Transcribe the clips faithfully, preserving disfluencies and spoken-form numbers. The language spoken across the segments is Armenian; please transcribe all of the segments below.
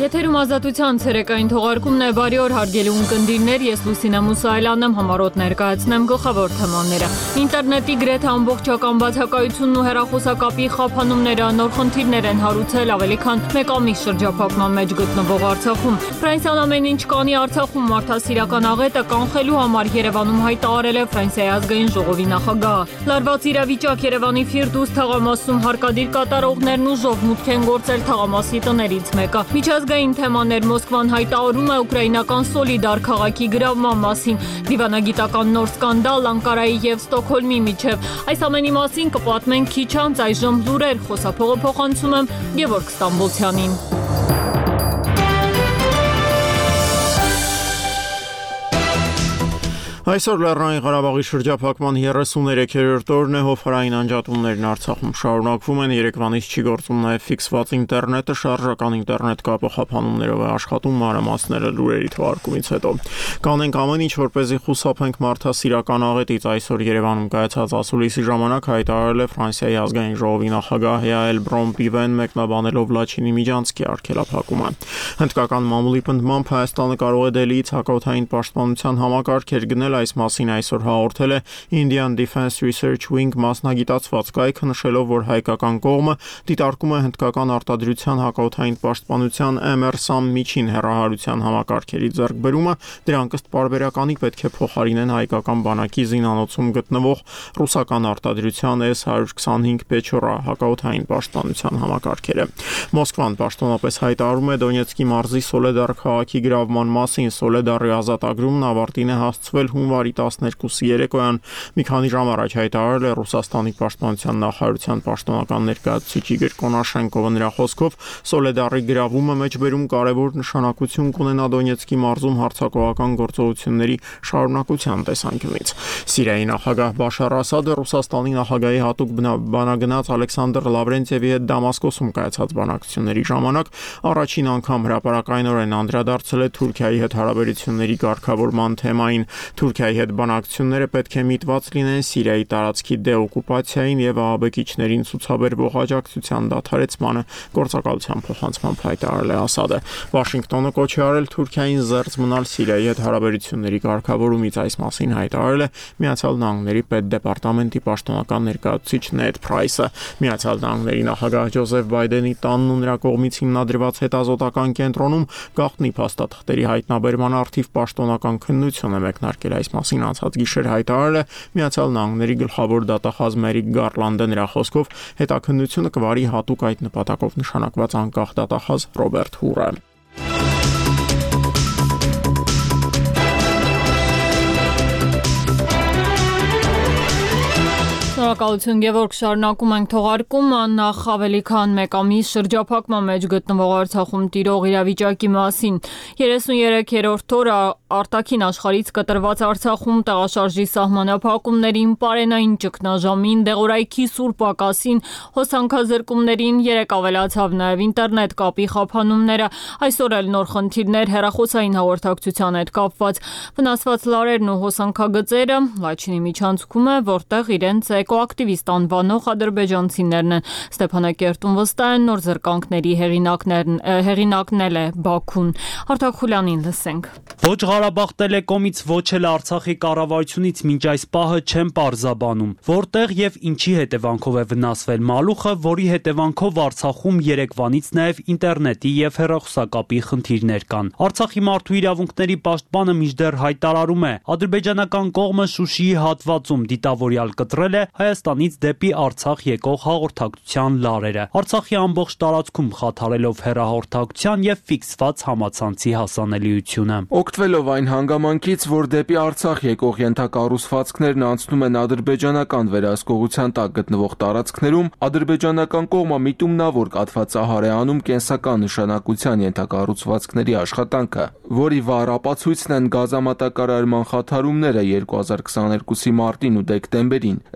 Եթերում ազատության ցերեկային թողարկումն է, բարի օր հարգելի ունկնդիրներ, ես Լուսինե Մուսայելյանն եմ, համառոտ ներկայացնեմ գլխավոր թեմաները։ Ինտերնետի գրեթե ամբողջական բացակայությունն ու հեռախոսակապի խափանումները նոր խնդիրներ են հարուցել ավելի քան մեկ ամիս շրջափակման մեջ գտնվող Արցախում։ Ֆրանսիան ամեն ինչ կանի Արցախում մարդասիրական աղետը կանխելու համար Երևանում հայտարարել է Ֆրանսիայի ազգային ժողովի նախագահը։ Լարված իրավիճակ Երևանի Ֆիրդուս թաղամասում հարկադիր կատարողներն ուժով մուտք են գործել թաղամասի տներից մեկը։ Միջազգային թեմաներ Մոսկվան հայտարարում է ուկրաինական Սոլիդար քաղաքի գրավման մասին, դիվանագիտական նոր սկանդալ Անկարայի և Ստոկհոլմի միջև։ Այս ամենի մասին կպատմենք քիչ անց, այժմ լուրեր, խոսափողը փոխանցում եմ Գևորգ Ստամբոլցյանին։ Այսօր Լեռնային Ղարաբաղի շրջափակման երեսուներեքերորդ օրն է, հովհարային անջատումներն Արցախում շարունակվում են, Երևանից չի գործում նաև ֆիքսված ինտերնետը, շարժական ինտերնետ կապը խափանումներով է աշխատում, մանրամասները լուրերի թողարկումից հետո։ Կանենք ամեն ինչ, որպեսզի խուսափենք մարդասիրական աղետից, այսօր Երևանում կայացած ասուլիսի ժամանակ հայտարարել է Ֆրանսիայի ազգային ժողովի նախագահ Յաել Բրոն-Պիվեն, մեկնաբանելով Լաչինի Միջանցքի արգելափակումը։ Հնդկական մամուլի պնդմամբ Հայաստանը կարող է Դելիից հակաօդային պաշտպանության համակարգեր գնել, այս մասին այսօր հաղորդել է Indian Defense Research Wing մասնագիտացված կայքը, նշելով, որ հայկական կողմը դիտարկում է հնդկական արտադրության հակաօդային պաշտպանության M R SAM միջին հեռահարության համակարգերի ձեռքբերումը, դրանք ըստ պարբերականի պետք է փոխարինեն հայկական բանակի զինանոցում գտնվող ռուսական արտադրության S one twenty-five Pechora հակաօդային պաշտպանության համակարգերը։ Մոսկվան պաշտոնապես հայտարարում է Դոնեցկի մարզի Սոլեդար քաղաքի գրավման մասին, Սոլեդարի ազատագրումն ավարտին է հասցվել հունվարի տասներկուսի երեկոյան, մի քանի ժամ առաջ հայտարարել է Ռուսաստանի պաշտպանության նախարարության պաշտոնական ներկայացուցիչ Իգոր Կոնաշենկովը, նրա խոսքով Սոլեդարի գրավումը մեջբերում կարևոր նշանակություն կունենա Դոնեցկի մարզում հարձակողական գործողությունների շարունակության տեսանկյունից։ Սիրիայի նախագահ Բաշար Ասադը Ռուսաստանի նախագահի հատուկ բանագնաց Ալեքսանդր Լավրենտիևի հետ Դամասկոսում կայացած բանակցությունների ժամանակ առաջին անգամ հրապարակայնորեն անդրադարձել է Թուրքիայի հետ հարաբերությունների կարգավորման թեմային։ Թուրքիայի հետ բանակցությունները պետք է միտված լինեն Սիրիայի տարածքի դեօկուպացիային և ահաբեկիչներին ցուցաբերվող աջակցության դադարեցմանը, գործակալության փոխանցմամբ հայտարարել է Ասադը։ Վաշինգտոնը կոչ է արել Թուրքիային զերծ մնալ Սիրիայի հետ հարաբերությունների կարգավորումից, այս մասին հայտարարել է Միացյալ Նահանգների պետդեպարտամենտի պաշտոնական ներկայացուցիչ Նեդ Փրայսը։ Միացյալ Նահանգների նախագահ Ջոզեֆ Բայդենի տանն ու նրա կողմից հիմնադրված հետազոտական կենտրոնում գաղտնի փաստաթղթերի հայտնաբերման առթիվ պաշտոնական քննություն է մեկնարկել, այս մասին անցած գիշեր հայտարարել է Միացյալ Նահանգների գլխավոր դատախազ Մերիք Գարլանդը, նրա խոսքով հետաքննությունը կվարի հատուկ այդ նպատակով նշանակված անկախ դատախազ Ռոբերտ Հուրը։ Շնորհակալություն Գևորգ, շարունակում ենք թողարկումը, նախ ավելի քան մեկ ամիս շրջափակման մեջ գտնվող Արցախում տիրող իրավիճակի մասին։ երեսուներեքերորդ օրը արտաքին աշխարհից կտրված Արցախում տեղաշարժի սահմանափակումներին, պարենային ճգնաժամին, դեղորայքի սուր պակասին, հոսանքազրկումներին երեք ավելացավ նաև ինտերնետ կապի խափանումները, այսօր էլ նոր խնդիրներ հեռախոսային հաղորդակցության հետ կապված։ Վնասված լարերն ու հոսանքագծերը Լաչինի միջանցքում է, որտեղ իրենց էկոակտիվիստ անվանող ադրբեջանցիներն են։ Ստեփանակերտում վստահ են, նոր զրկանքների հեղինակն է Բաքուն։ Արտակ Խուլյանին լսենք։ Ոչ Ղարաբաղ տելեկոմից, ոչ էլ Արցախի կառավարությունից մինչ այս պահը չեն պարզաբանում, որտեղ եւ ինչի հետևանքով է վնասվել մալուխը, որի հետևանքով Արցախում երեկվանից նաեւ ինտերնետի եւ հեռախոսակապի խնդիրներ կան։ Արցախի մարդու իրավունքների պաշտպանը մինչդեռ հայտարարում է, ադրբեջանական կողմը Շուշիի հատվածում դիտավորյալ կտրել է Հայաստանից դեպի Արցախ եկող հաղորդակցության լարերը, Արցախի ամբողջ տարածքում խաթարելով հեռահաղորդակցության եւ ֆիքսված համացանցի հասանելիությունը։ Օգտվելով այն հանգամանքից, որ դեպի Արցախ եկող ենթակառուցվածքներն անցնում են ադրբեջանական վերահսկողության տակ գտնվող տարածքներում, ադրբեջանական կողմը միտումնավոր կաթվածահար է անում կենսական նշանակության ենթակառուցվածքների աշխատանքը, որի վառ ապացույցն են գազամատակարարման խաթարումները երկու հազար քսաներկուսի մարտին ու դեկտեմբերին,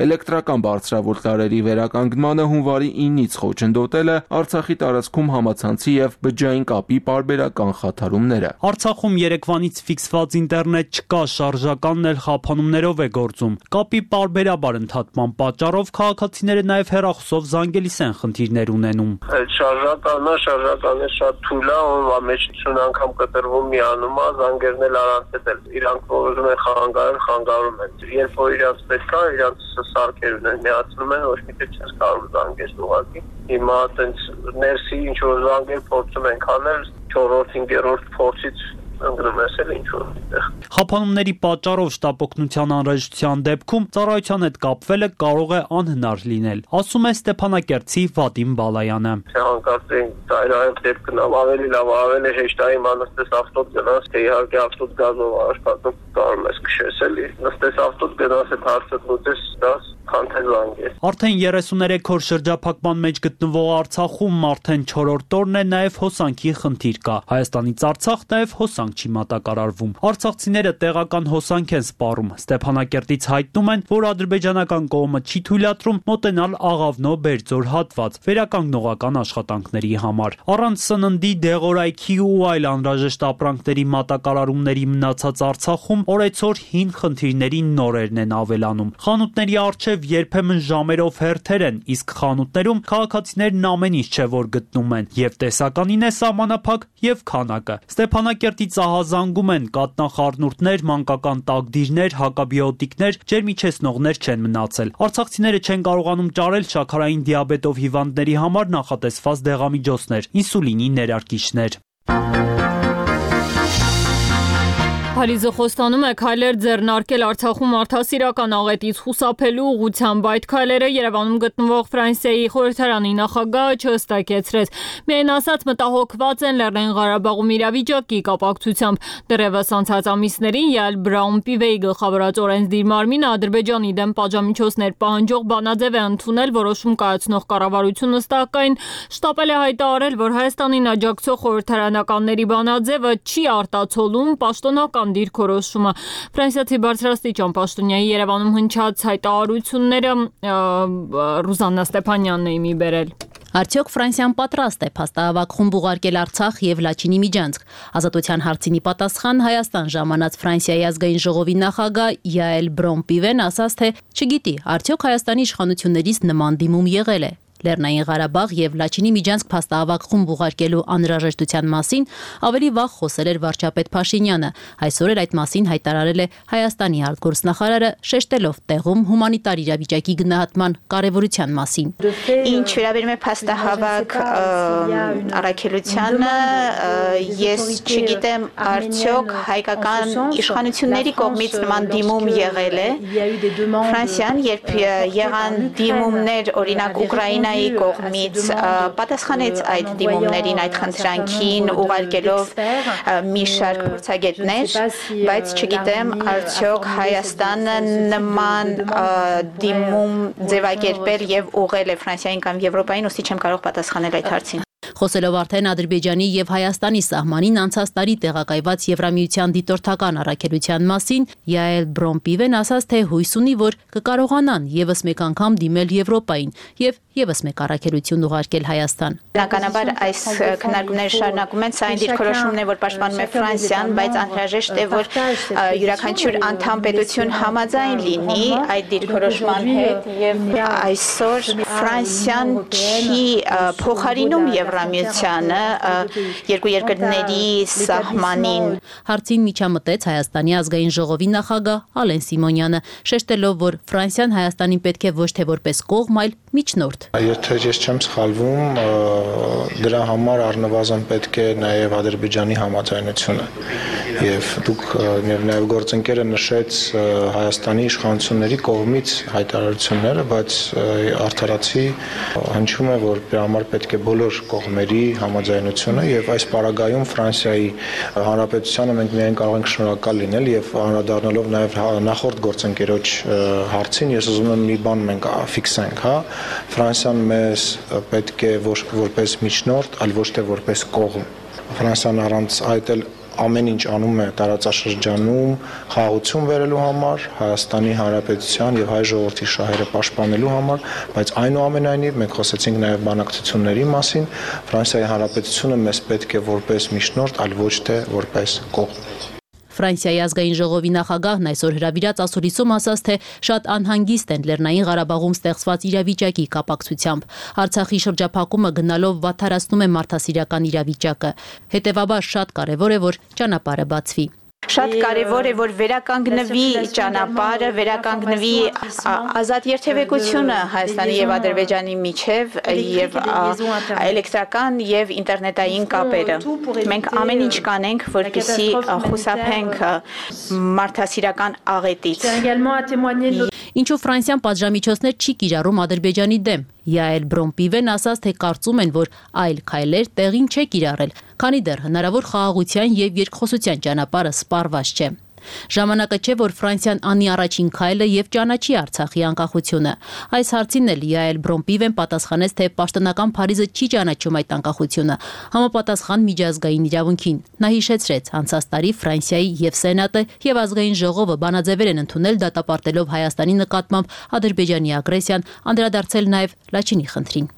բնական բարձրավոր տարրերի վերականգնմանը հունվարի իննից խոչընդոտել է Արցախի տարածքում համացանցի եւ բջջային կապի պարբերական խաթարումները։ Արցախում երեկվանից ֆիքսված ինտերնետ չկա, շարժականն էլ խափանումներով է գործում։ Կապի պարբերաբար ընդհատման պատճառով քաղաքացիները նաեւ հեռախոսով զանգելիս են խնդիրներ ունենում։ Այդ շարժականը, շարժականը շատ թույլ է, ով ամեջություն անգամ կտրվում միանում է, զանգերն էլ առանց էլ իրանք ուզում են խանգարել, խանգարում են։ Երբ որ իրանց պետք է, իրանց սարքերն են միացնում են, ոչ մի թե չես կարող զանգես ուղղակի։ Հիմա այտենց ներսի ինչ որ զանգեր փորձում ենք անել, չորրորդ, հինգերորդ փորձից ընկնում ես էլ ինչ որ այդտեղ։ Խափանումների պատճառով շտապօգնության անհրաժեշտության դեպքում ծառայության հետ կապվելը կարող է անհնար լինել, ասում է Ստեփանակերտցի Վադիմ Բալայանը։ Հանկարծ ծայրահեղ դեպքն ավելի լավ, ավելի հեշտ է իմ նստես ավտոտ գնաս, թե իհարկե ավտոտ գազով աշխատում կարող ես քշես էլի։ Նստես ավտոտ գնաս այդ հարցը լուծես, դաս Արդեն երեսուներեք օր շրջափակման մեջ գտնվող Արցախում արդեն չորրորդ օրն է, նաև հոսանքի խնդիր կա։ Հայաստանից Արցախ նաև հոսանք չի մատակարարվում։ Արցախցիները տեղական հոսանք են սպառում։ Ստեփանակերտից հայտնում են, որ ադրբեջանական կողմը չի թույլատրում մոտենալ Աղավնո Բերձոր հատված վերականգնողական աշխատանքների համար։ Առանց սննդի, դեղորայքի ու այլ անհրաժեշտ ապրանքների մատակարարումների մնացած Արցախում օրեցօր հին խնդիրների նորերն են ավելանում։ Խանութների առջև երբեմն ժամերով հերթեր են, իսկ խանութներում քաղաքացիներն ամեն ինչ չէ որ գտնում են, եւ տեսականին է սահմանափակ եւ քանակը։ Ստեփանակերտից ահազանգում են կատնախառնուրդներ, մանկական տակդիրներ, հակաբիոտիկներ, ջերմիչեցնողներ չեն մնացել։ Արցախցիները չեն կարողանում ճարել շաքարային դիաբետով հիվանդների համար նախատեսված դեղամիջոցներ, ինսուլինի ներարկիչներ։ Փարիզը խոստանում է քայլեր ձեռնարկել Արցախում մարդասիրական աղետից խուսափելու ուղղությամբ։ Այդ քայլերը Երևանում գտնվող Ֆրանսիայի խորհրդարանի նախագահը չհստակեցրեց։ Միայն ասաց, մտահոգված են Լեռնային Ղարաբաղում իրավիճակի կապակցությամբ։ Դեռևս անցած ամիսներին Յայլ Բրաուն-Պիվեի գլխավորած օրենսդիր մարմինը Ադրբեջանի դեմ պատժամիջոցներ պահանջող բանաձև է ընդունել, որոշում կայացնող կառավարությունը ըստակայն շտապել է հայտարարել, որ Հայաստանին աջակցող խորհրդարանականների բանաձևը չի արտացոլում պաշտոնական դիրքորոշումը։ Ֆրանսիացի բարձրաստիճան պաշտոնյայի Երևանում հնչած հայտարարությունները Ռուզաննա Ստեփանյանն է մի բերել։ Արդյոք Ֆրանսիան պատրաստ է փաստահավաք խումբ ուղարկել Արցախ եւ Լաչինի միջանցք։ Ազատության հարցինի պատասխան Հայաստան ժամանած Ֆրանսիայի ազգային ժողովի նախագահ Յայել Բրոն-Պիվեն ասաց, թե չգիտի, արդյոք Հայաստանի իշխանություններից նման դիմում եղել է։ Լեռնային Ղարաբաղ եւ Լաչինի միջանցք փաստահավաք խումբ ուղարկելու անհրաժեշտության մասին ավելի վաղ խոսել էր վարչապետ Փաշինյանը։ Այսօր էլ այդ մասին հայտարարել է Հայաստանի արտգործնախարարը, շեշտելով տեղում հումանիտար իրավիճակի գնահատման կարևորության մասին։ Ինչ վերաբերում է փաստահավաք առաքելությանը, ես չգիտեմ, արդյոք հայկական իշխանությունների կողմից նման դիմում եղել է։ Ֆրանսիան, երբ եղան դիմումներ, օրինակ Ուկրաինա կողմից պատասխանեց այդ դիմումներին, այդ խնդրանքին, ուղարկելով մի շարք փորձագետներ, բայց չգիտեմ, արդյոք Հայաստանը նման դիմում ձևակերպել եւ ուղղել է Ֆրանսիային կամ Եվրոպային, ուստի չեմ կարող պատասխանել այդ հարցին։ Խոսելով արդեն Ադրբեջանի եւ Հայաստանի սահմանին անցած տարի տեղակայված Եվրամիության դիտորդական առաքելության մասին, Յայել Բրոն-Պիվեն ասաց, թե հույս ունի, որ կկարողանան եւս մեկ անգամ դիմել Եվրոպային եւ եւս մեկ առաքելություն ուղարկել Հայաստան։ Բնականաբար այս քննարկումները շարունակում են, սա այն դիրքորոշումն է, որ պաշտպանում է Ֆրանսիան, բայց անհրաժեշտ է, որ յուրաքանչյուր անդամ պետություն համաձայն լինի այդ դիրքորոշման հետ եւ այսօր Ֆրանսիան չի փոխարինում Եվրամիությանը երկու երկրների սահմանին։ Հարցին միջամտեց Հայաստանի ազգային ժողովի նախագահ Ալեն Սիմոնյանը, շեշտելով, որ Ֆրանսիան Հայաստանին պետք է ոչ թե որպես կողմ, այլ միջնորդ։ Եթե ես չեմ սխալվում, դրա համար առնվազն պետք է նաև Ադրբեջանի համաձայնությունը։ Եվ դուք եւ նաև գործընկերը նշեց Հայաստանի իշխանությունների կողմից հայտարարությունները, բայց արդարացի հնչում է, որ դրա համար պետք է բոլոր կողմերի համաձայնությունը եւ այս պարագայում Ֆրանսիայի Հանրապետությանը մենք միայն կարող ենք շնորհակալ լինել եւ անդրադառնալով նաեւ նախորդ գործընկերոջ հարցին, ես ուզում եմ մի բան մենք ֆիքսենք, հա, Ֆրանսիան մեզ պետք է ոչ որպես միջնորդ, այլ ոչ թե որպես կողմ։ Ֆրանսիան առանց այդ էլ ամեն ինչ անում է տարածաշրջանում խաղաղություն բերելու համար, Հայաստանի Հանրապետության եւ հայ ժողովրդի շահերը պաշտպանելու համար, բայց այնուամենայնիվ մենք խոսեցինք նաեւ բանակցությունների մասին, Ֆրանսիայի Հանրապետությունը մեզ պետք է որպես միջնորդ, այլ ոչ թե որպես կողմ։ Ֆրանսիայի ազգային ժողովի նախագահն այսօր հրավիրած ասուլիսում ասաց, թե շատ անհանգիստ են Լեռնային Ղարաբաղում ստեղծված իրավիճակի կապակցությամբ։ Արցախի շրջափակումը գնալով վատթարացնում է մարդասիրական իրավիճակը։ Հետևաբար շատ կարևոր է, որ ճանապարհը բացվի։ Շատ կարևոր է, որ վերականգնվի ճանապարհը, վերականգնվի ազատ երթևեկությունը Հայաստանի եւ Ադրբեջանի միջև եւ էլեկտրական եւ ինտերնետային կապերը։ Մենք ամեն ինչ կանենք, որպեսզի խուսափենք մարդասիրական աղետից։ Ինչու Ֆրանսիան պատժամիջոցներ չի կիրառում Ադրբեջանի դեմ։ Յաել Բրոմպիվեն ասաց, թե կարծում են, որ այլ քայլեր տեղին չէ կիրառել, քանի դեռ հնարավոր խաղաղության եւ երկխոսության ճանապարհը սպառված չէ։ Ժամանակը չէ, որ Ֆրանսիան անի առաջին քայլը եւ ճանաչի Արցախի անկախությունը։ Այս հարցին էլ Յաել Բրոմպիվեն պատասխանեց, թե պաշտոնական Փարիզը չի ճանաչում այդ անկախությունը, համապատասխան միջազգային իրավունքին։ Նա հիշեցրեց, անցած տարի Ֆրանսիայի եւ Սենատը եւ ազգային ժողովը բանաձևեր են ընդունել դատապարտելով Հայաստանի նկատմամբ Ադրբեջանի ագրեսիան, անդրադարձել նաեւ Լաչինի խնդրին։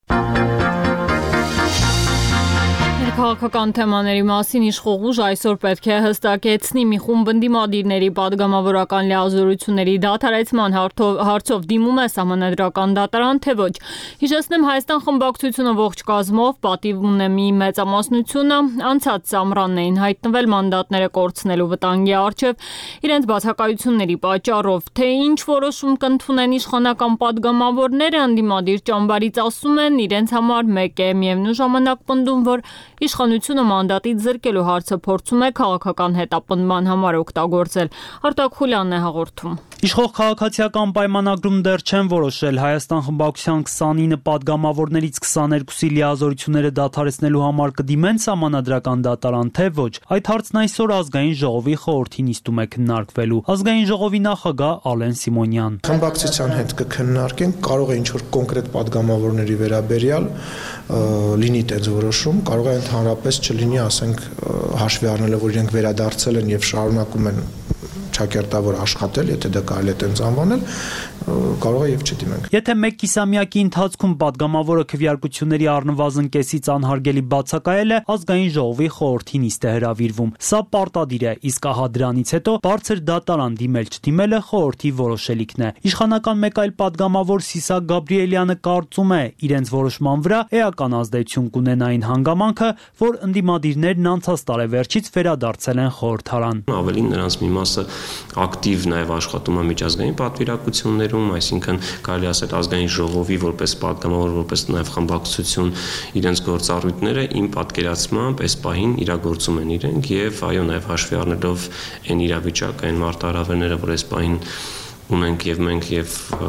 Քաղաքական թեմաների մասին իշխող ուժ այսօր պետք է հստակեցնի մի խումբ ընդդիմադիրների պատգամավորական լիազորությունների դադարեցման հարցով դիմում է սահմանադրական դատարան, թե ոչ։ Հիշեցնեմ, Հայաստան խմբակցությունը ողջ կազմով պատիվ ունե մի մեծամասնությունը անցած ամռանն էին հայտնվել մանդատները կորցնելու վտանգի առջև իրենց բացակայությունների պատճառով, թե ինչ որոշում կընդունեն իշխանական պատգամավորները ընդդիմադիր ճամբարից ասում են իրենց համար մեկ է, միևնույն ժամանակ պնդում, որ իշխանությունը մանդատից զրկելու հարցը փորձում է քաղաքական հետապնդման համար օգտագործել։ Արտակ Խուլյանն է հաղորդում։ Իշխող քաղաքացիական պայմանագրում դեռ չեն որոշել Հայաստան խմբակցության քսանինը պատգամավորներից քսաներկուսի լիազորությունները դադարեցնելու համար կդիմեն սահմանադրական դատարան, թե ոչ։ Այդ հարցն այսօր ազգային ժողովի խորհրդի նիստում է քննարկվելու։ Ազգային ժողովի նախագահ Ալեն Սիմոնյան։ Խմբակցության հետ կքննարկենք, կարող է ինչ-որ կոնկրետ պատգամավորների վերաբերյալ լինի այդպես որոշում, կարող է ընդհանրապես չլինի, ասենք, հաշվի առնելով, որ իրենք վերադարձել են եւ շարունակում են ճակերտավոր աշխատել, եթե դա կարելի է տենց անվանել, կարող է եւ չդիմենք։ Եթե մեկ կիսամյակի ընթացքում պատգամավորը քվեարկությունների առնվազն կեսից անհարգելի բացակայել է, ազգային ժողովի խորհրդի նիստ է հրավիրվում։ Սա պարտադիր է, իսկ ահա դրանից հետո բարձր դատարան դիմել չդիմելը խորհրդի որոշելիքն է։ Իշխանական մեկ այլ պատգամավոր Սիսակ Գաբրիելյանը կարծում է, իրենց որոշման վրա էական ազդեցություն կունենա այն հանգամանքը, որ ընդդիմադիրներն անցած տարեվերջից վերադարձել են խորհրդարան։ Ավելին նրանց մի մասը ակտիվ նաև աշխատում է միջազգային պատվիրակություններում, այսինքն կարելի ասել ազգային ժողովի որպես պատգամավոր, որպես նաև խմբակցություն իրենց գործառույթները իմ պատկերացմամբ այս պահին իրագործում են իրենք եւ այո նաև հաշվի առնելով այն իրավիճակը, այն մարտահրավերները, որ այս պահին ունենք եւ մենք եւ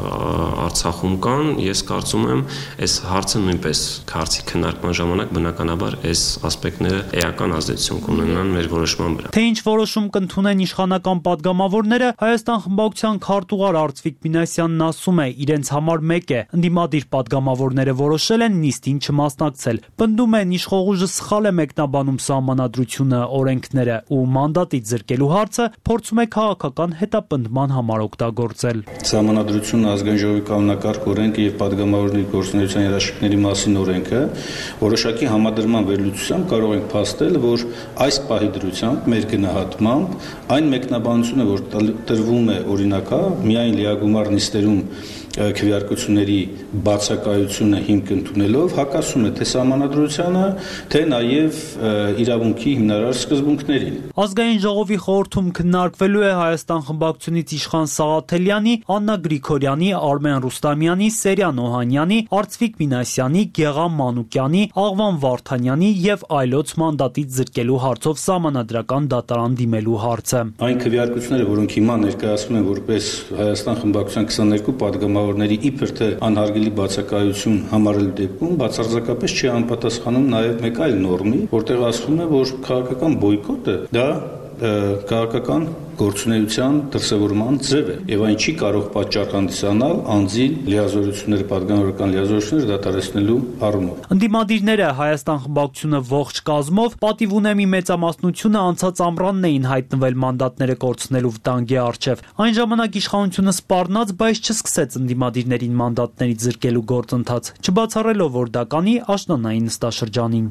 Արցախում կան, ես կարծում եմ, այս հարցը նույնպես քարծի քննարկման ժամանակ բնականաբար այս ասպեկտները էական ազդեցություն կունենան մեր որոշման վրա։ Թե ինչ որոշում կընդունեն իշխանական պատգամավորները, Հայաստան խմբակցության քարտուղար Արծվիկ Մինասյանն ասում է, իրենց համար մեկ է, ընդդիմադիր պատգամավորները որոշել են նիստին չմասնակցել։ Պնդում են, իշխող ուժը սխալ է մեկնաբանում սահմանադրությունը, օրենքները ու մանդատից զրկելու հարցը փորձում է քաղաքական հետապնդման համար օգտագործել։ Սահմանադրությունը, ազգային ժողովի կանոնակարգ օրենքը եւ պատգամավորների գործունեության երաշխիքների մասին օրենքը որոշակի համադրման վերլուծությամբ կարող ենք փաստել, որ այս պահի դրությամբ մեր գնահատմամբ այն մեկնաբանությունը, որ տրվում է օրինակա, միայն լիագումար նիստերում քվեարկությունների բացակայությունը հիմք ընդունելով հակասում է թե սահմանադրությանը, թե նաև իրավունքի հիմնարար սկզբունքներին։ Ազգային ժողովի խորհրդում քննարկվելու է Հայաստան խմբակցությունից Իշխան Սաղաթելյանի, Աննա Գրիգորյանի, Արմեն Ռուստամյանի, Սերյան Օհանյանի, Արծվիկ Մինասյանի, Գեղամ Մանուկյանի, Աղվան Վարդանյանի եւ այլոց մանդատից զրկելու հարցով սահմանադրական դատարան դիմելու հարցը։ Այն քվեարկությունները, որոնք հիմա ներկայացվում են որպես Հայաստան խմբակցության քսաներկու պատգամավորների իբր թե անհարգելի բացակայություն համարելու դեպքում բացարձակապես չի անպատասխանում նաև մեկ այլ նորմի, որտեղ ասվում է, որ քաղաքական բոյկոտը դա քաղաքական գործունեության դրսևորման ձև է եւ այն չի կարող պատճառ հանդիսանալ անձի լիազորությունները, պատգամավորական լիազորությունները դադարեցնելու առումով։ Ընդդիմադիրները Հայաստան խմբակցությունը ողջ կազմով պատիվ ունեմ ի մեծամասնությունը անցած ամռանն էին հայտնվել մանդատները կորցնելու վտանգի առջև։ Այն ժամանակ իշխանությունը սպառնաց, բայց չսկսեց ընդդիմադիրներին մանդատներից զրկելու գործընթաց, չբացառելով, որ դա կանի աշնանային նստաշրջանին։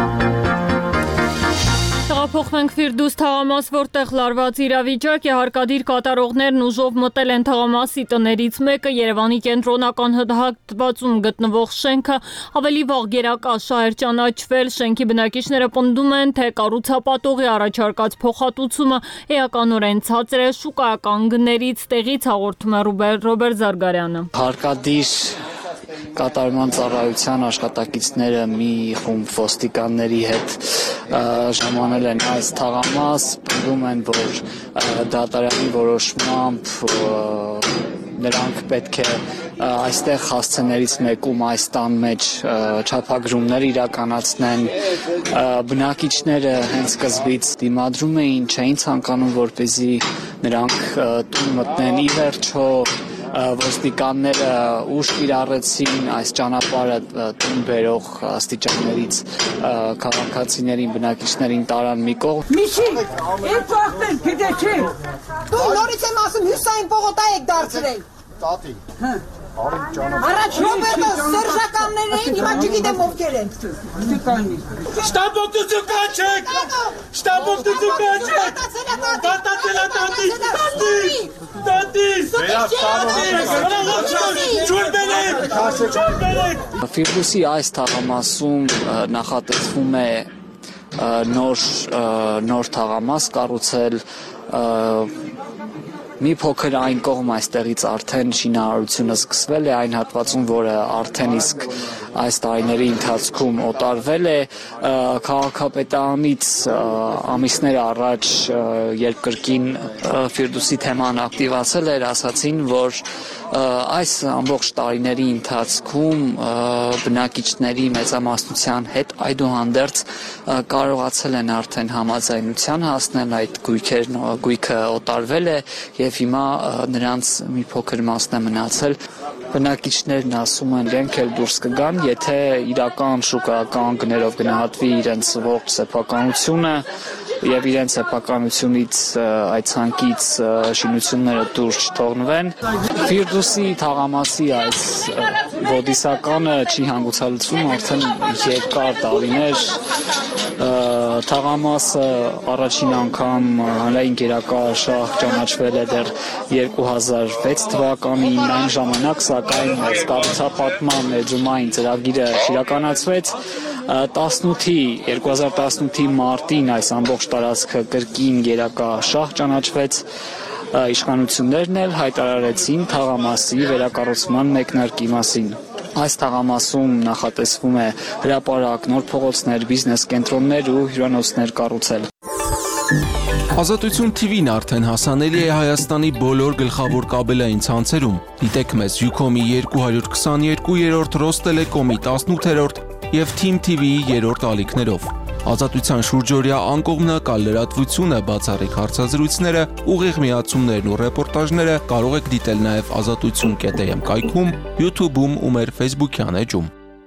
Տեղափոխվենք Ֆիրդուս թաղամաս, որտեղ լարված իրավիճակ է, հարկադիր կատարողներն ուժով մտել են թաղամասի տներից մեկը, Երևանի կենտրոնական հատվածում գտնվող շենքը ավելի վաղ գերակաշա էր ճանաչվել, շենքի բնակիչները պնդում են, թե կառուցապատողի առաջարկած փոխհատուցումը էականորեն ցածր է, շուկայական գներից տեղից հաղորդում է Ռոբերտ Զարգարյանը։ Հարկադիր կատարման ծառայության աշխատակիցները մի խումբ ոստիկանների հետ ժամանել են այս թաղամաս, պնդում են, որ դատարանի որոշմամբ նրանք պետք է այստեղ հասցեներից մեկում այս տան մեջ չափագրումներ իրականացնեն, բնակիչները հենց սկզբից դիմադրում էին, չէին ցանկանում, որպեսզի նրանք տուն մտնեն, ի վերջո ոստիկանները ուշ կիրառեցին այս ճանապարհը տուն բերող աստիճաններից քաղաքացիներին, բնակիչներին տարան մի կողմ։ Միշի, ինչ փոխել, գիտե՞ չի։ Դու նորից եմ ասում, հյուսային պողոտա եք դարձրել։ Տատի։ Առաջ Ռոբերտը սերժականներ էին, հիմա չգիտեմ ովքեր են։ Շտապօգնություն կանչեք։ Շտապօգնություն կանչեք։ Դատացել է տատի։ Տատի։ Տատի։ Ֆիրդուսի այս թաղամասում նախատեսվում է նոր նոր թաղամաս կառուցել, մի փոքր այն կողմ այստեղից արդեն շինարարությունը սկսվել է, այն հատվածում, որը արդեն իսկ այս տարիների ընթացքում օտարվել է, քաղաքապետարանից ամիսներ առաջ, երբ կրկին Ֆիրդուսի թեման ակտիվացել էր, ասացին, որ այս ամբողջ տարիների ընթացքում բնակիչների մեծամասնության հետ այդուհանդերձ կարողացել են արդեն համաձայնության հասնել, այդ գույքերն գույքը օտարվել է եւ հիմա նրանց մի փոքր մասն է մնացել։ Բնակիչներն ասում են, իրենք էլ դուրս կգան, եթե իրական շուկայական գներով գնահատվի իրենց ողջ սեփականությունը եւ իրենց սեփականությունից այդ ցանկից շինությունները դուրս չթողնվեն։ Ֆիրդուսի թաղամասի այս ոդիսականը չի հանգուցալուծվում արդեն երկար տարիներ։ Թաղամասը առաջին անգամ հանրային գերակաշահ ճանաչվել է դեռ երկու հազար վեց թվականին, այն ժամանակ սակայն այս կառուցապատման ներդրումային ծրագիրը իրականացվեց տասնութի երկու հազար տասնութի մարտին այս ամբողջ տարածքը կրկին գերակաշահ ճանաչվեց, իշխանություններն էլ հայտարարեցին թաղամասի վերակառուցման մեկնարկի մասին։ Այս թաղամասում նախատեսվում է հրապարակ, նոր փողոցներ, բիզնես կենտրոններ ու հյուրանոցներ կառուցել։ Ազատություն թի վին արդեն հասանելի է Հայաստանի բոլոր գլխավոր կաբելային ցանցերում։ Դիտեք մեզ Ucom-ի երկու հարյուր քսաներկու, Ռոստելեկոմի տասնութերորդ եւ Թիմ թի վիի երրորդ ալիքներով։ Ազատության շուրջօրյա անկողմնակալ լրատվությունը, բացառիկ հարցազրույցները, ուղիղ միացումներն ու ռեպորտաժները կարող եք դիտել նաև ազատություն կետ էմ կայքում, YouTube-ում ու մեր Facebook-յան էջում։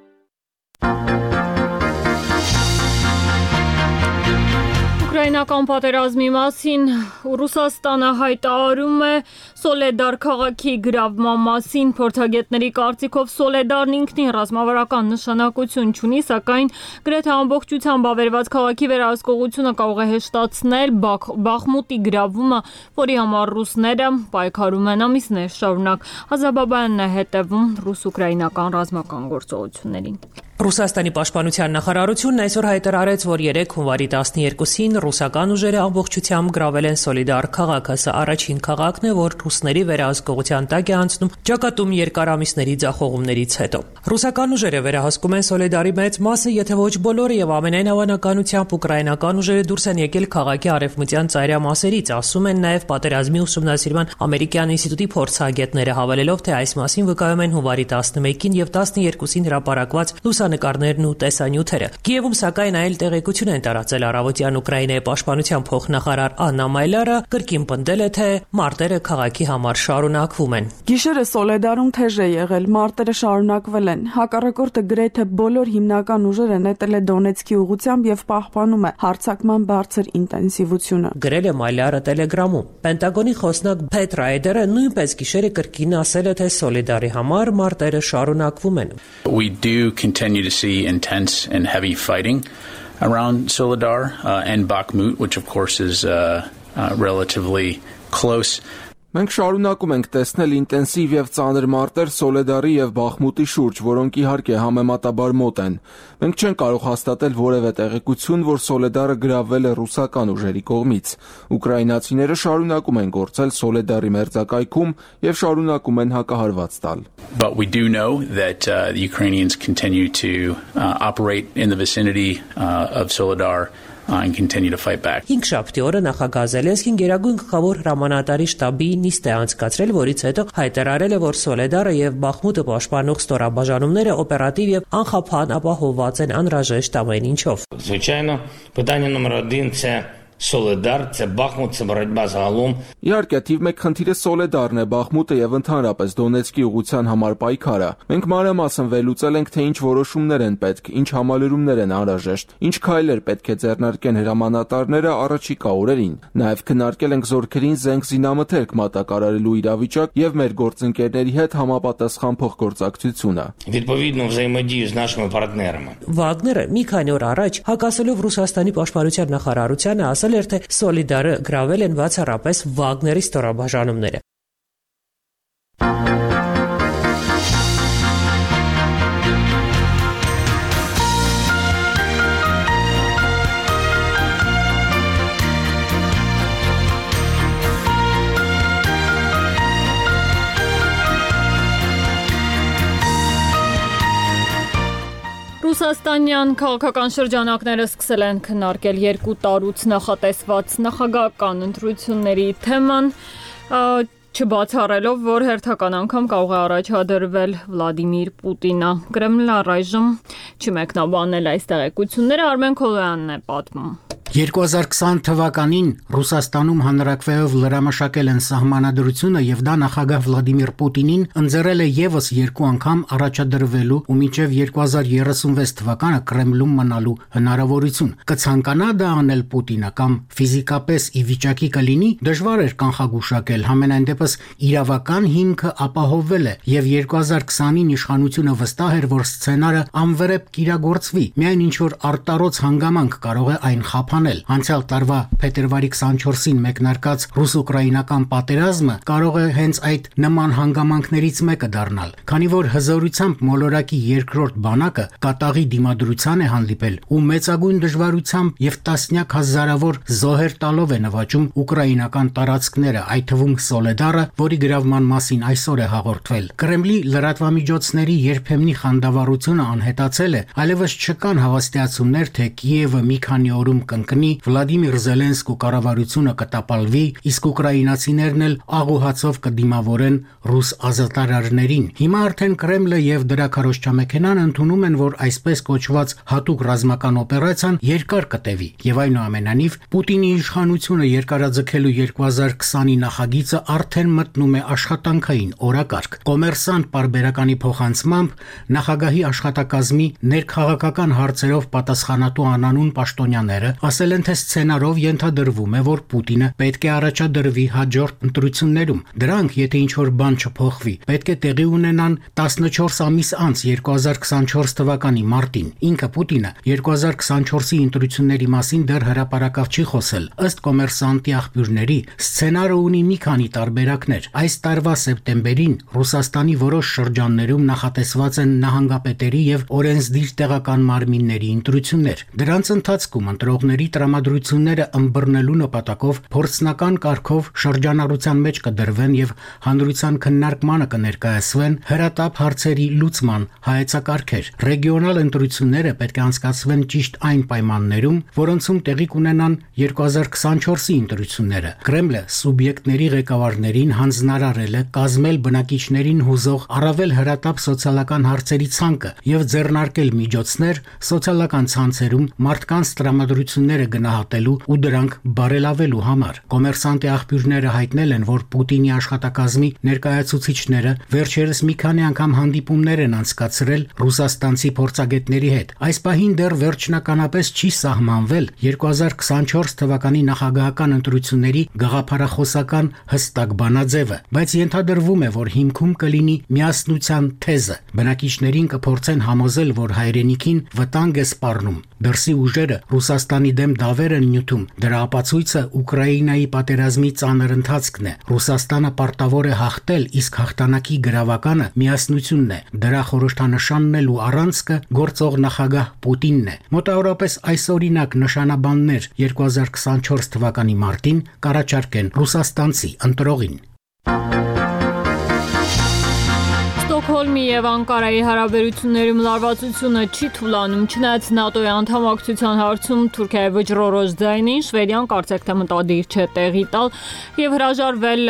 Ուկրաինական պատերազմի մասին Ռուսաստանը հայտարարում է Սոլեդար քաղաքի գրավման մասին, փորձագետների կարծիքով Սոլեդարն ինքնին ռազմավարական նշանակություն չունի, սակայն գրեթե ամբողջությամբ ավերված քաղաքի վերահսկողությունը կարող է հեշտացնել Բախմուտի գրավումը, որի համար ռուսները պայքարում են ամիսներ շարունակ։ Ազաբաբայանն է հետևում ռուս-ուկրաինական ռազմական գործողություններին։ Ռուսաստանի պաշտպանության նախարարությունն այսօր հայտարարեց, որ երեկ հունվարի տասներկուսին ռուսական ուժերը ամբողջությամբ գրավել են Սոլիդար քաղաքը։ Սա առաջին քաղաքն է, որ ռուսների վերահսկողության տակ է անցնում ճակատում երկար ամիսների ձախողումներից հետո։ Ռուսական ուժերը վերահսկում են Սոլիդարի մեծ մասը, եթե ոչ բոլորը, եւ ամենայն հավանականությամբ ուկրաինական ուժերը դուրս են եկել քաղաքի արևմտյան ծայրամասերից, ասում են նաև պատերազմի ուսումնասիրման ամերիկյան ինստիտուտի փորձագետները, հավելելով, թե այս մասին վկայում են հունվարի տասնմեկին եւ տասներկուսին հրապարակված լուսանկարներն ու տեսանյութերը։ Կիևում սակայն այլ տեղեկություն են տարածել առավոտյան Ուկրաինայի պաշտպանության փոխնախարար Աննա Մայլարը, կրկին պնդել է, թե մարտերը քաղաքի համար շարունակվում են։ Գիշերը Սոլեդարում թեժ է եղել, մարտերը շարունակվել են։ Հակառակորդը գրեթե բոլոր հիմնական ուժերը նետել է Դոնեցկի ուղղությամբ եւ պահպանում է հարձակման բարձր ինտենսիվությունը։ Գրել է Մայլարը Տելեգրամում։ Պենտագոնի խոսնակ Փեթ Ռայդերը նույնպես գիշերը կրկին ասել է, թե Սոլիդարի համար մարտերը շարունակվում են։ We do continue to see intense and heavy fighting around Soledar uh, and Bakhmut, which of course is uh, uh, relatively close. Մենք շարունակում ենք տեսնել ինտենսիվ եւ ծանր մարտեր Սոլեդարի եւ Բախմուտի շուրջ, որոնք իհարկե համեմատաբար մոտ են։ Մենք չենք կարող հաստատել որևէ տեղեկություն, որ Սոլեդարը գրավվել է ռուսական ուժերի կողմից։ Ուկրաինացիները շարունակում են գործել Սոլեդարի մերձակայքում եւ շարունակում են հակահարված տալ։ But we do know that uh, the Ukrainians continue to uh, operate in the vicinity uh, of Soledar Uh, and continue to fight back. Հինգշաբթի օրը նախագահ Զելենսկին Գերագույն գլխավոր հրամանատարի շտաբի նիստ է անցկացրել, որից հետո հայտարարել է, որ Սոլեդարը եւ Բախմուտը պաշտպանող ստորաբաժանումները օպերատիվ եւ անխափան ապահովված են անհրաժեշտ ամեն ինչով։ Звичайно, питання номер один – це Սոլեդար, це Բախմուտ, це боротьба загалом։ Իհարկե, թիվ մեկ խնդիրը Սոլեդարն է, Բախմուտը եւ ընդհանրապես Դոնեցկի ուղղության համար պայքարը։ Մենք մանրամասն վերլուծել ենք, թե ինչ որոշումներ են պետք, ինչ համալրումներ են անհրաժեշտ, ինչ քայլեր պետք է ձեռնարկեն հրամանատարները առաջիկա օրերին։ Նաեւ քննարկել ենք զորքերին զենք զինամթերք մատակարարելու իրավիճակ եւ մեր գործընկերների հետ համապատասխան փոխգործակցությունը։ Відповідно взаємодію з нашими партнерами։ Վագները մի քանի օր առաջ հակասելով Ռուսաստանի պաշտպանության նախարարությանը ասել էր, թե Սոլիդարը գրավել են բացառապես Վագների ստորաբաժանումները։ Ռուսաստանյան քաղաքական շրջանակները սկսել են քննարկել երկու տարուց նախատեսված նախագահական ընտրությունների թեման, չբացառելով, որ հերթական անգամ կարող է առաջադրվել Վլադիմիր Պուտինը։ Կրեմլը առայժմ չմեկնաբանել այս տեղեկությունները, Արմեն Քոլոյանն է պատմում։ երկու հազար քսան թվականին Ռուսաստանում հանրակրվեով լրամշակել են սահմանադրությունը եւ դա նախագահ Վլադիմիր Պուտինին ընձեռել է եւս երկու անգամ առաջադրվելու ու մինչեւ երկու հազար երեսունվեց թվականը Կրեմլում մնալու հնարավորություն։ Կցանկանա դա անել Պուտինը կամ ֆիզիկապես ի վիճակի կլինի, դժվար էր կանխագուշակել, համենայն դեպս իրավական հիմքը ապահովվել է եւ երկու հազար քսանին իշխանությունը վստահ էր, որ սցենարը անվերեպ կիրագործվի։ Միայն ինչ որ արտարոց հանգամանք կարող է այն խափանել։ Անցյալ տարվա փետրվարի քսանչորսին մեկնարկած ռուս-ուկրաինական պատերազմը կարող է հենց այդ նման հանգամանքներից մեկը դառնալ, քանի որ հզորությամբ մոլորակի երկրորդ բանակը կատաղի դիմադրության է հանդիպել ու մեծագույն դժվարությամբ եւ տասնյակ հազարավոր զոհեր տալով է նվաճում ուկրաինական տարածքները, այդ թվում Սոլեդարը, որի գրավման մասին այսօր է հաղորդվել։ Կրեմլի լրատվամիջոցների երբեմնի խանդավառությունը անհետացել է, այլևս չկան հավաստիացումներ, թե Կիևը մի քանի օրում կընկնի, Վլադիմիր Զելենսկու կառավարությունը կտապալվի, իսկ ուկրաինացիներն էլ աղուհացով կդիմավորեն ռուս ազատարարներին։ Հիմա արդեն Կրեմլը եւ դրա քարոզչամեքենան ընդունում են, որ այսպես կոչված հատուկ ռազմական օպերացիան երկար կտևի, եւ այնուամենայնիվ Պուտինի իշխանությունը երկարաձգելու երկու հազար քսանի նախագիծը արդեն մտնում է աշխատանքային օրակարգ։ Կոմերսանտ պարբերականի փոխանցմամբ նախագահի աշխատակազմի ներքաղաքական հարցերով պատասխանատու անանուն պաշտոնյաները ասել են, թե սցենարով ենթադրվում է, որ Պուտինը պետք է առաջադրվի հաջորդ ընտրություններում։ Դրանք, եթե ինչ-որ բան չփոխվի, պետք է տեղի ունենան տասնչորս ամիս անց երկու հազար քսանչորս թվականի մարտին։ Ինքը Պուտինը երկու հազար քսանչորսի ընտրությունների մասին դեռ հրապարակավ չի խոսել։ Ըստ կոմերսանտի աղբյուրների, սցենարը ունի մի քանի տարբերակներ։ Այս տարվա սեպտեմբերին Ռուսաստանի որոշ շրջաններում նախատեսված են նահանգապետերի եւ օրենսդիր տեղական մարմինների ընտրություններ։ Դրանց ընթացքում ընտրողների տրամադրությունները ըմբռնելու նպատակով փորձնական կարգով շրջանառության մեջ կդրվեն եւ հանրության քննարկմանը կներկայացվեն հրատապ հարցերի լուծման հայեցակարգեր։ Ռեգիոնալ ընտրությունները պետք է անցկացվեն ճիշտ այն պայմաններում, որոնցում տեղի կունենան երկու հազար քսանչորսի ընտրությունները։ Կրեմլը սուբյեկտների ղեկավարներին հանձնարարել է կազմել բնակիչներին հուզող առավել հրատապ սոցիալական հարցերի ցանկը եւ ձեռնարկել միջոցներ սոցիալական ցանցերում մարդկանց տրամադրությունները գնահատելու ու դրանք բարելավելու համար։ Կոմերսանտի աղբյուրները հայտնել են, որ Պուտինի աշխատակազմի ներկայացուցիչները վերջերս մի քանի անգամ հանդիպումներ են անցկացրել ռուսաստանցի փորձագետների հետ։ Այս պահին դեռ վերջնականապես չի սահմանվել երկու հազար քսանչորս թվականի նախագահական ընտրությունների գաղափարախոսական հստակ բանաձևը, բայց ենթադրվում է, որ հիմքում կլինի միասնության թեզը։ Բնակիչներին կփորձեն համոզել, որ հայրենիքին վտանգ է սպառնում։ Դրսի ուժերը Ռուսաստանի դեմ դավեր են նյութում։ Դրա ապացույցը Ուկրաինայի պատերազմի ծանր ընթացքն է։ Ռուսաստանը պարտավոր է հաղթել, իսկ հաղթանակի գրավականը միասնությունն է։ Դրա խորհրդանշանն էլ ու առանցքը գործող նախագահ Պուտինն է։ Մոտավորապես այսօրինակ նշանաբաններ երկու հազար քսանչորս թվականի մարտին կառաջարկեն ռուսաստանցի ընտրողին։ Ստոկհոլմի եւ Անկարայի հարաբերություններում լարվածությունը չի թուլանում, չնայած ՆԱՏՕ-ի անդամակցության հարցում Թուրքիայի վճռորոշ ձայնին, Շվեդիան կարծեք թե մտադիր չէ տեղի տալ եւ հրաժարվել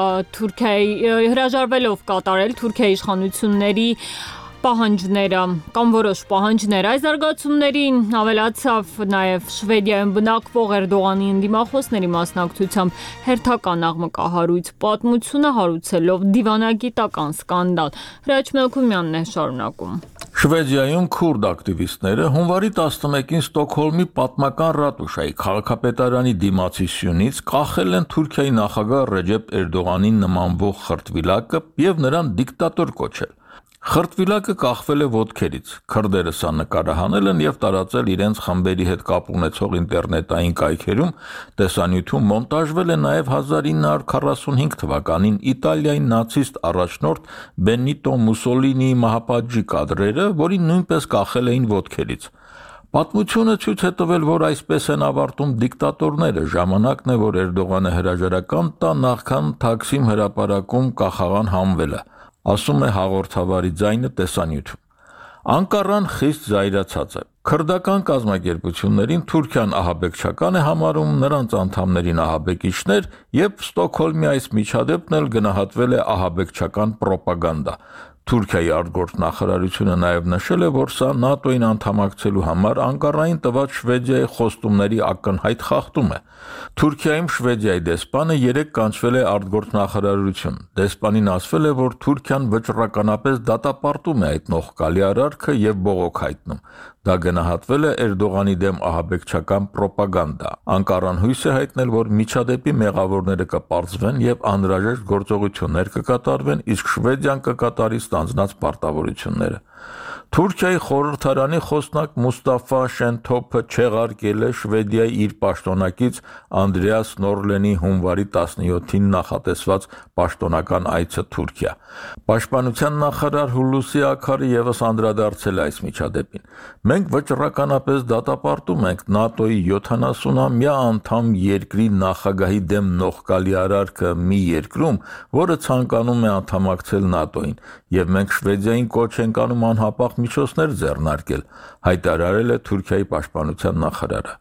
Թուրքիայի հրաժարվելով կատարել Թուրքիայի իշխանությունների պահանջները կամ որոշ պահանջներ։ Այս զարգացումներին ավելացավ նաև Շվեդիայում բնակվող Էրդողանի ընդդիմախոսների մասնակցությամբ հերթական աղմկահարույց պատմությունը հարուցելով դիվանագիտական սկանդալ։ Հրաչ Մելքումյանն է շարունակում։ Շվեդիայում քուրդ ակտիվիստները հունվարի տասնմեկին Ստոկհոլմի պատմական ռատուշայի քաղաքապետարանի դիմացի սյունից կախել են Թուրքիայի նախագահ Ռեջեփ Էրդողանին նմանվող խրտվիլակը եւ նրան դիկտատոր կոչել։ Խրտվիլակը կախվել է ոտքերից, քրդերը սա նկարահանել են եւ տարածել իրենց խմբերի հետ կապ ունեցող ինտերնետային կայքերում, տեսանյութում մոնտաժվել է նաեւ հազար ինը հարյուր քառասունհինգ թվականին Իտալիայի նացիստ առաջնորդ Բենիտո Մուսոլինիի մահապատժի կադրերը, որին նույնպես կախել էին ոտքերից։ Պատմությունը ցույց է տվել, որ այսպես են ավարտում դիկտատորները, ժամանակն է, որ Էրդողանը հրաժարական տա նախքան Թաքսիմ հրապարակում կախաղան հանվելը, ասում է հաղորդավարի ձայնը տեսանյութում։ Անկարան խիստ զայրացած է։ Քրդական կազմակերպություններին Թուրքիան ահաբեկչական է համարում, նրանց անդամներին ահաբեկիչներ եւ Ստոկհոլմի այս միջադեպն էլ գնահատվել է ահաբեկչական պրոպագանդա։ Թուրքիայի արտգործնախարարությունը նաև նշել է, որ սա ՆԱՏՕ-ին անդամակցելու համար Անկարային տված Շվեդիայի խոստումների ակնհայտ խախտում է։ Թուրքիայում Շվեդիայի դեսպանը երեկ կանչվել է արտգործնախարարություն։ Դեսպանին ասվել է, որ Թուրքիան վճռականապես դատապարտում է այդ նողկալի արարքը եւ բողոք հայտնում։ Դա գնահատվել է Էրդողանի դեմ ահաբեկչական պրոպագանդա։ Անկարան հույս է հայտնել, որ միջադեպի մեղավորները կպարզվեն եւ անհրաժեշտ գործողություններ կկատարվեն, իսկ Շվեդիան կկատարի ստանձնած պարտավորությունները։ Թուրքիայի խորհրդարանի խոսնակ Մուստաֆա Շենթոփը չեղարկել է Շվեդիայի իր պաշտոնակից Անդրեաս Նորլենի հունվարի տասնյոթին նախատեսված պաշտոնական այցը Թուրքիա։ Պաշտպանության նախարար Հուլուսի Աքարը եւս անդրադարձել է այս միջադեպին։ Մենք վճռականապես դատապարտում ենք ՆԱՏՕ-ի յոթանասունամյա անդամ երկրի նախագահի դեմ նողկալի արարքը մի երկրում, որը ցանկանում է անդամակցել ՆԱՏՕ-ին, եւ մենք Շվեդիային կոչ ենք անում անհապաղ միջոցներ ձեռնարկել, հայտարարել է Թուրքիայի պաշտպանության նախարարը։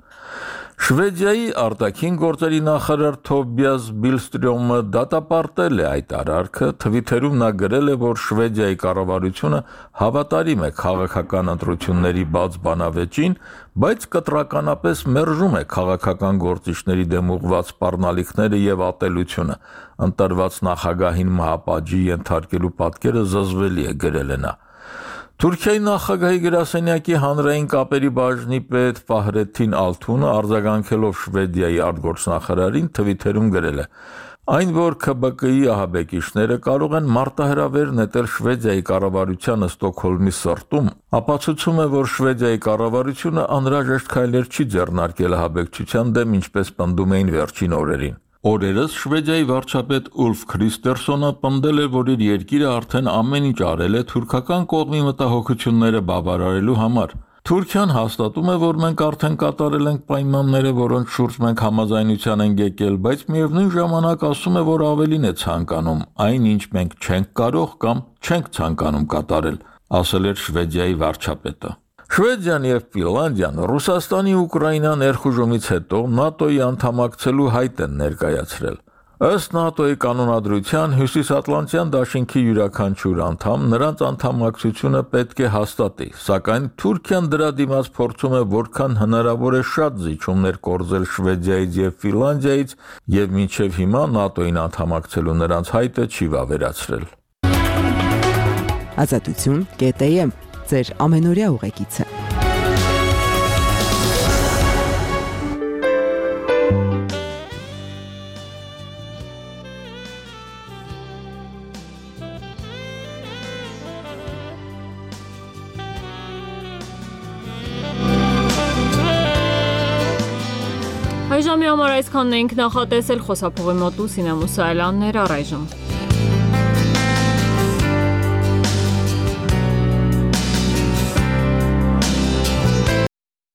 Շվեդիայի արտաքին գործերի նախարար Թոբիաս Բիլստրյոմը դատապարտել է այդ արարքը, թվիթերում նա գրել է, որ Շվեդիայի կառավարությունը հավատարիմ է քաղաքական ընտրությունների բաց բանավեճին, բայց կտրականապես մերժում է քաղաքական գործիչների դեմ ուղղված սպառնալիքները եւ ատելությունը։ Ընտրված նախագահին մահապատժի ենթարկելու պատկերը զզվելի է, գրել է նա։ Թուրքիայի նախագահի գրասենյակի հանրային կապերի բաժնի պետ Ֆահրեթին Ալթունը արձագանքելով Շվեդիայի արտգործնախարարին թվիթերում գրել է. Այն, որ K B K-ի ահաբեկիչները կարող են մարտահրավեր նետել Շվեդիայի կառավարությանը Ստոկհոլմի սրտում, ապացուցում է, որ Շվեդիայի կառավարությունը անհրաժեշտ քայլեր չի ձեռնարկել ահաբեկչության դեմ, ինչպես պնդում էին վերջին օրերին։ Օրերս Շվեդիայի վարչապետ Ուլֆ Քրիստերսոնը պնդել է, որ իր երկիրը արդեն ամեն ինչ արել է թուրքական կողմի մտահոգությունները բավարարելու համար։ Թուրքիան հաստատում է, որ մենք արդեն կատարել ենք պայմանները, որոնց շուրջ մենք համաձայնության ենք եկել, բայց միևնույն ժամանակ ասում է, որ ավելին է ցանկանում, այնինչ մենք չենք կարող կամ չենք ցանկանում կատարել, ասել էր Շվեդիայի վարչապետը։ Շվեդիան եւ Ֆինլանդիան Ռուսաստանի Ուկրաինա ներխուժումից հետո ՆԱՏՕ-ի անդամակցելու հայտ են ներկայացրել։ Ըստ ՆԱՏՕ-ի կանոնադրության Հյուսիսատլանտյան դաշինքի յուրաքանչյուր անդամ նրանց անդամակցությունը պետք է հաստատի, սակայն Թուրքիան դրա դիմաց փորձում է որքան հնարավոր է շատ զիջումներ կորզել Շվեդիայից եւ Ֆինլանդիայից եւ մինչեւ հիմա ՆԱՏՕ-ին անդամակցելու նրանց հայտը չի վավերացրել։ Ազատություն կետ էմ ձեր ամենօրյա ուղեկիցը։ Այժմի համար այսքանն ենք նախատեսել, խոսափողի մոտ Լուսինե Մուսայելյանն էր, առայժմ։